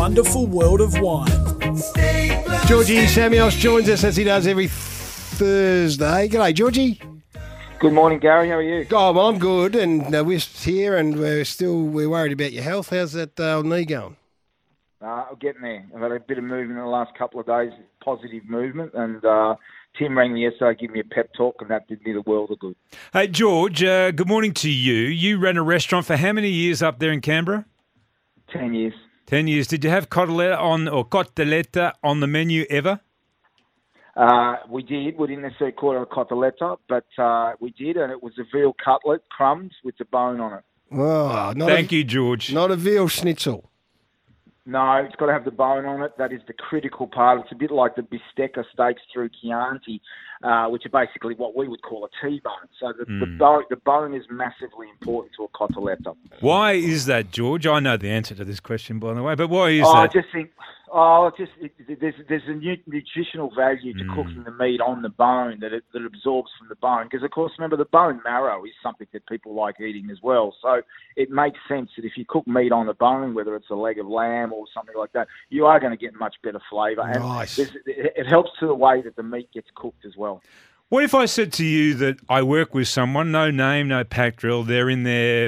wonderful world of wine. Georgie Samios joins us as he does every Thursday. G'day, Georgie. Good morning, Gary. How are you? Oh, well, I'm good, and we're here, and we're worried about your health. How's that knee going? I'm getting there. I've had a bit of movement in the last couple of days, positive movement, and Tim rang me yesterday, gave me a pep talk, and that did me the world of good. Hey, George, good morning to you. You ran a restaurant for how many years up there in Canberra? 10 years. 10 years. Did you have cotoletta on the menu ever? We did. We didn't necessarily call it a cotoletta, but we did, and it was a veal cutlet, crumbs with the bone on it. Oh, Thank you, George. Not a veal schnitzel. No, it's got to have the bone on it. That is the critical part. It's a bit like the bistecca steaks through Chianti, which are basically what we would call a T-bone. So the bone is massively important to a cotoletta. Why is that, George? I know the answer to this question, by the way, but why is that? I just think, there's a nutritional value to cooking the meat on the bone that absorbs from the bone. Because, of course, remember, the bone marrow is something that people like eating as well. So it makes sense that if you cook meat on the bone, whether it's a leg of lamb or something like that, you are going to get much better flavour. Nice. And it helps to the way that the meat gets cooked as well. What if I said to you that I work with someone, no name, no pack drill, they're in their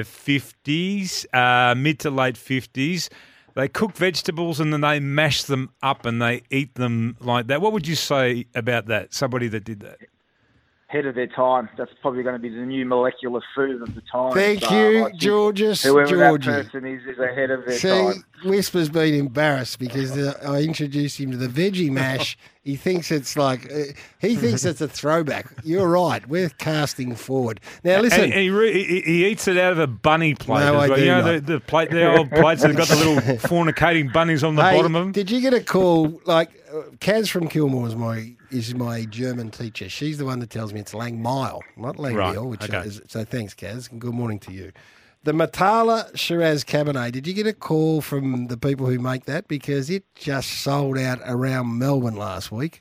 50s, mid to late 50s, they cook vegetables and then they mash them up and they eat them like that. What would you say about that, somebody that did that? Ahead of their time. That's probably going to be the new molecular food of the time. Thank you, Georgie. Whoever that person is ahead of their time. Whisper's been embarrassed because I introduced him to the veggie mash. He thinks it's like he thinks it's a throwback. You're right. We're casting forward. Now listen, and he eats it out of a bunny plate. No, as well. I do You know not. the plate, the old plates that have got the little fornicating bunnies on the bottom of them. Did you get a call? Like Kaz from Kilmore is my German teacher. She's the one that tells me it's Langmeil, not Langmeil. Right, So thanks, Kaz, and good morning to you. The Matala Shiraz Cabernet, did you get a call from the people who make that? Because it just sold out around Melbourne last week.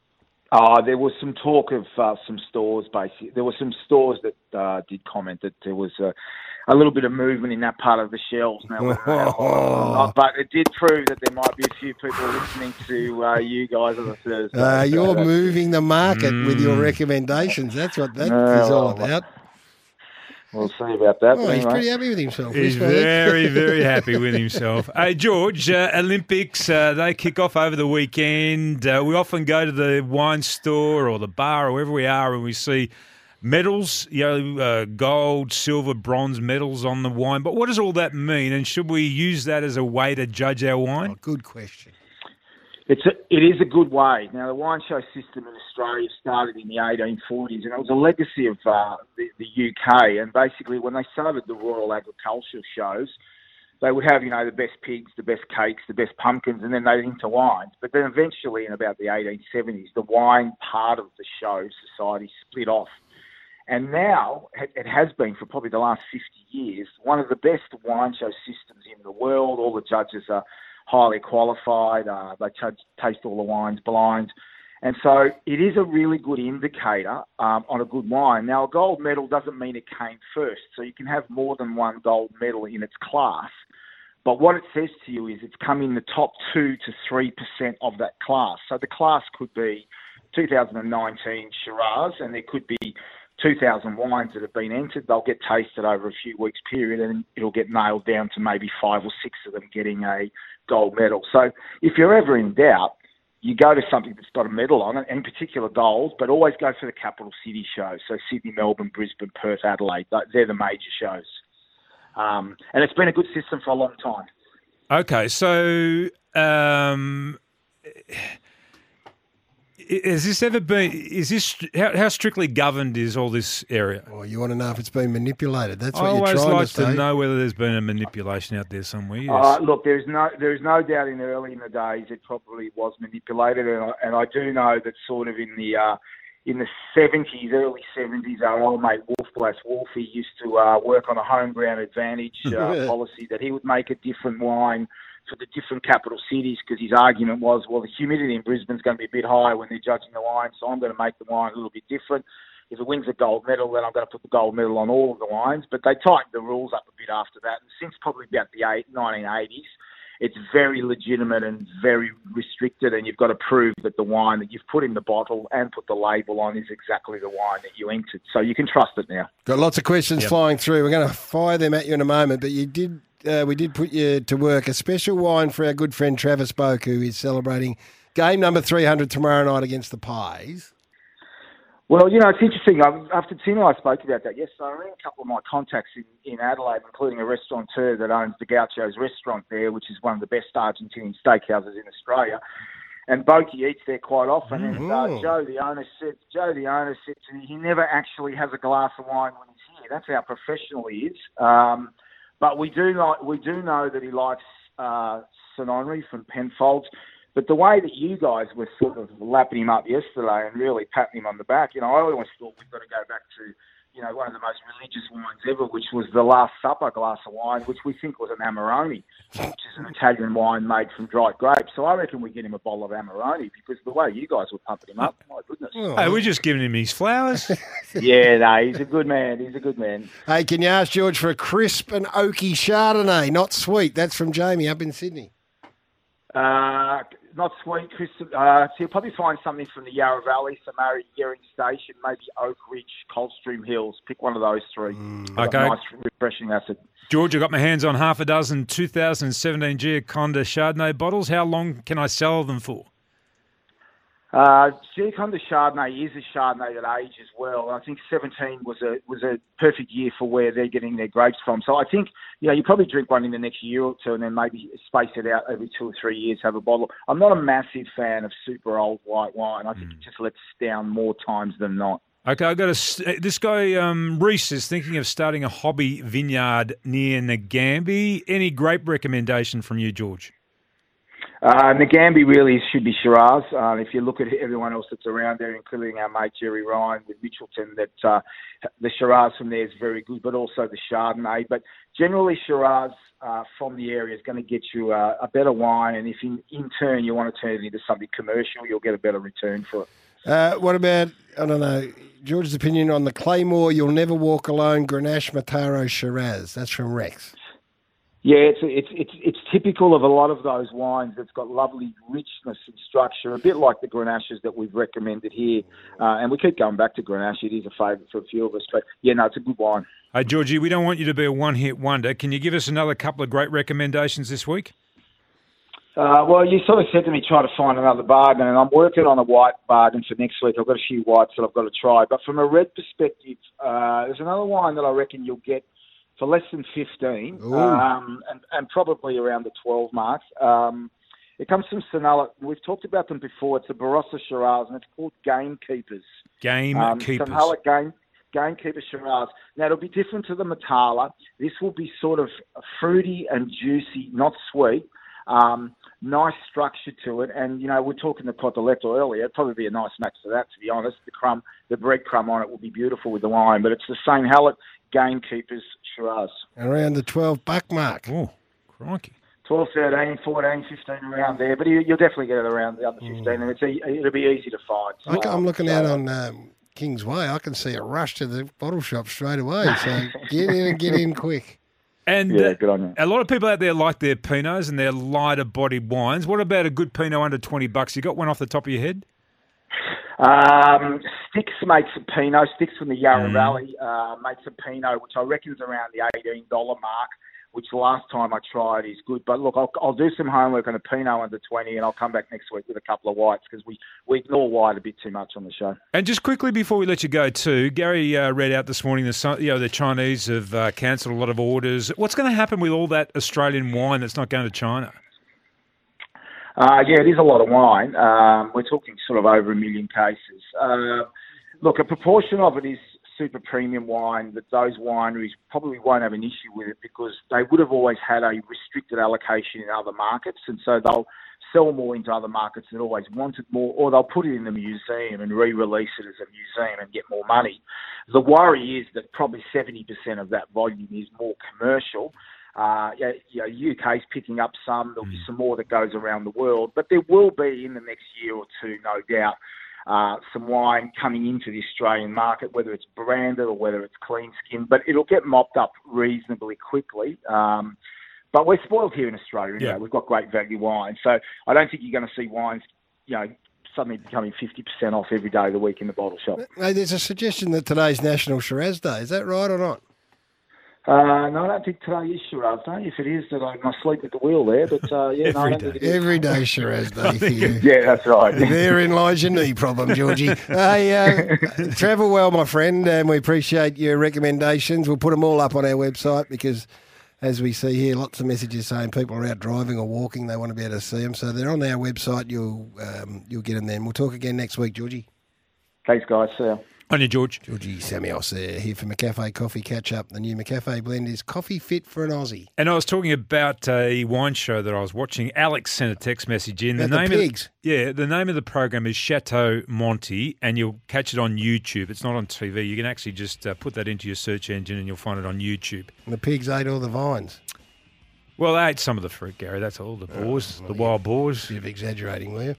There was some talk of some stores, basically. There were some stores that did comment that there was a little bit of movement in that part of the shelves now. But it did prove that there might be a few people listening to you guys on a Thursday. You're moving the market with your recommendations. That's what that is all about. We'll see about that. Oh, he's pretty happy with himself. He's very, very happy with himself. Hey, George, Olympics, they kick off over the weekend. We often go to the wine store or the bar or wherever we are and we see medals, gold, silver, bronze medals on the wine. But what does all that mean? And should we use that as a way to judge our wine? Oh, good question. It is a good way. Now, the wine show system in Australia started in the 1840s, and it was a legacy of the UK. And basically, when they started the Royal Agricultural Shows, they would have, the best pigs, the best cakes, the best pumpkins, and then they'd into wines. But then eventually, in about the 1870s, the wine part of the show society split off. And now, it has been for probably the last 50 years, one of the best wine show systems in the world. All the judges are highly qualified. They taste all the wines blind. And so it is a really good indicator on a good wine. Now, a gold medal doesn't mean it came first. So you can have more than one gold medal in its class. But what it says to you is it's come in the top 2 to 3% of that class. So the class could be 2019 Shiraz, and there could be 2,000 wines that have been entered. They'll get tasted over a few weeks period, and it'll get nailed down to maybe 5 or 6 of them getting a gold medal. So if you're ever in doubt, you go to something that's got a medal on it, in particular gold, but always go for the capital city shows. So Sydney, Melbourne, Brisbane, Perth, Adelaide, they're the major shows. And it's been a good system for a long time. Okay, so has this ever been? How strictly governed is all this area? Well, you want to know if it's been manipulated. That's what I you're always trying like to say. to know whether there's been a manipulation out there somewhere. Yes. Look, there is no doubt early in the days it probably was manipulated, and I do know that sort of in the 70s, early 70s, our old mate Wolfie used to work on a home ground advantage policy that he would make a different wine for the different capital cities, because his argument was, well, the humidity in Brisbane's going to be a bit higher when they're judging the wine, so I'm going to make the wine a little bit different. If it wins a gold medal, then I'm going to put the gold medal on all of the wines. But they tightened the rules up a bit after that. And since probably about the 1980s, it's very legitimate and very restricted, and you've got to prove that the wine that you've put in the bottle and put the label on is exactly the wine that you entered. So you can trust it now. Got lots of questions flying through. We're going to fire them at you in a moment, but we did put you to work. A special wine for our good friend Travis Boak, who is celebrating game number 300 tomorrow night against the Pies. Well, it's interesting. After Tim and I spoke about that yesterday, I ran a couple of my contacts in Adelaide, including a restaurateur that owns the Gaucho's restaurant there, which is one of the best Argentinian steakhouses in Australia. And Boakey eats there quite often. And Joe, the owner, said to me, he never actually has a glass of wine when he's here. That's how professional he is. But we do know that he likes St Henri from Penfolds. But the way that you guys were sort of lapping him up yesterday and really patting him on the back, I always thought we've got to go back to, one of the most religious wines ever, which was the Last Supper glass of wine, which we think was an Amarone, which is an Italian wine made from dried grapes. So I reckon we get him a bottle of Amarone, because the way you guys were pumping him up, my goodness. Hey, we're just giving him his flowers. Yeah, no, he's a good man. Hey, can you ask George for a crisp and oaky Chardonnay, not sweet? That's from Jamie up in Sydney. Not sweet, Chris. So you'll probably find something from the Yarra Valley, Samari, Yering Station, maybe Oak Ridge, Coldstream Hills. Pick one of those three. Okay. Nice, refreshing acid. George, I've got my hands on half a dozen 2017 Giaconda Chardonnay bottles. How long can I sell them for? Giaconda Chardonnay is a Chardonnay that ages well. I think 17 was a perfect year for where they're getting their grapes from. So I think, you probably drink one in the next year or two and then maybe space it out every 2 or 3 years, have a bottle. I'm not a massive fan of super old white wine. I think it just lets down more times than not. Okay, I've got this guy, Reese, is thinking of starting a hobby vineyard near Nagambie. Any grape recommendation from you, George? Nagambie really should be Shiraz. If you look at everyone else that's around there, including our mate Jerry Ryan with Mitchelton, that the Shiraz from there is very good, but also the Chardonnay. But generally, Shiraz from the area is going to get you a better wine, and if in turn you want to turn it into something commercial, you'll get a better return for it. What about, I don't know, George's opinion on the Claymore You'll Never Walk Alone Grenache Mataro Shiraz? That's from Rex. Yeah, it's typical of a lot of those wines. It's got lovely richness and structure, a bit like the Grenaches that we've recommended here. And we keep going back to Grenache. It is a favourite for a few of us. But, it's a good wine. Hey, Georgie, we don't want you to be a one-hit wonder. Can you give us another couple of great recommendations this week? Well, you sort of said to me, try to find another bargain, and I'm working on a white bargain for next week. I've got a few whites that I've got to try. But from a red perspective, there's another wine that I reckon you'll get for less than 15, and probably around the 12 mark. It comes from Sonala. We've talked about them before. It's a Barossa Shiraz, and it's called Gamekeepers. Gamekeepers. Sonala Gamekeeper Shiraz. Now, it'll be different to the Matala. This will be sort of fruity and juicy, not sweet. Nice structure to it. And, we're talking the Cotoletto earlier. It'd probably be a nice match to that, to be honest. The breadcrumb on it will be beautiful with the wine. But it's the same Hallett Gamekeepers Shiraz. Around the $12 mark. Oh, crikey. 12, 13, 14, 15, around there. But you'll definitely get it around the other 15, and it'll be easy to find. So, I'm looking out on Kings Way. I can see a rush to the bottle shop straight away. So get in quick. And good on you. A lot of people out there like their Pinots and their lighter-bodied wines. What about a good Pinot under $20? You got one off the top of your head? Sticks makes a Pinot. Sticks from the Yarra Valley makes a Pinot, which I reckon is around the $18 mark, which last time I tried is good. But look, I'll do some homework on a Pinot under 20, and I'll come back next week with a couple of whites, because we ignore white a bit too much on the show. And just quickly before we let you go too, Gary read out this morning the Chinese have cancelled a lot of orders. What's going to happen with all that Australian wine that's not going to China? It is a lot of wine. We're talking sort of over 1 million cases. Look, a proportion of it is super premium wine that those wineries probably won't have an issue with it, because they would have always had a restricted allocation in other markets, and so they'll sell more into other markets that always wanted more, or they'll put it in the museum and re-release it as a museum and get more money. The worry is that probably 70% of that volume is more commercial. UK's picking up some. There'll be some more that goes around the world, but there will be in the next year or two, no doubt, some wine coming into the Australian market, whether it's branded or whether it's clean skin, but it'll get mopped up reasonably quickly. But we're spoiled here in Australia anyway. Yeah. We've got great value wine. So I don't think you're going to see wines, suddenly becoming 50% off every day of the week in the bottle shop. Hey, there's a suggestion that today's National Shiraz Day. Is that right or not? No, I don't think today is Shiraz Day. If it is, then I'm asleep at the wheel there. But I don't think it is. Every day Shiraz Day for you. Yeah, that's right. Therein lies your knee problem, Georgie. Hey, travel well, my friend, and we appreciate your recommendations. We'll put them all up on our website because, as we see here, lots of messages saying people are out driving or walking. They want to be able to see them. So they're on our website. You'll get them then. We'll talk again next week, Georgie. Thanks, guys. See ya. On you, George. Georgie Samios here for McCafe Coffee Catch Up. The new McCafe blend is coffee fit for an Aussie. And I was talking about a wine show that I was watching. Alex sent a text message in. About the pigs. The name of the program is Chateau Monty, and you'll catch it on YouTube. It's not on TV. You can actually just put that into your search engine and you'll find it on YouTube. And the pigs ate all the vines. Well, they ate some of the fruit, Gary. That's all. The boars, the wild boars. Bit of exaggerating, were you?